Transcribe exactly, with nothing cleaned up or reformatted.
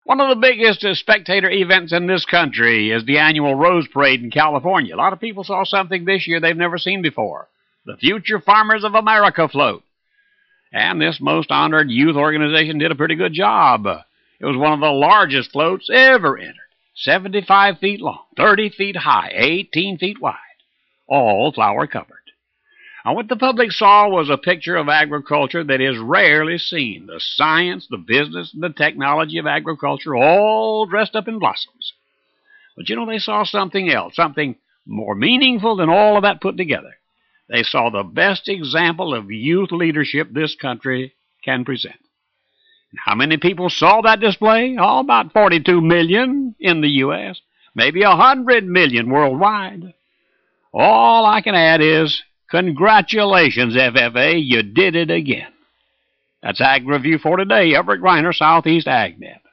One of the biggest uh, spectator events in this country is the annual Rose Parade in California. A lot of people saw something this year they've never seen before. The Future Farmers of America float. And this most honored youth organization did a pretty good job. It was one of the largest floats ever entered. seventy-five feet long, thirty feet high, eighteen feet wide. All flower covered. And what the public saw was a picture of agriculture that is rarely seen. The science, the business, and the technology of agriculture all dressed up in blossoms. But you know, they saw something else, something more meaningful than all of that put together. They saw the best example of youth leadership this country can present. And how many people saw that display? Oh, about forty-two million in the U S, maybe one hundred million worldwide. All I can add is, congratulations, F F A, you did it again. That's Ag Review for today. Everett Griner, Southeast AgNet.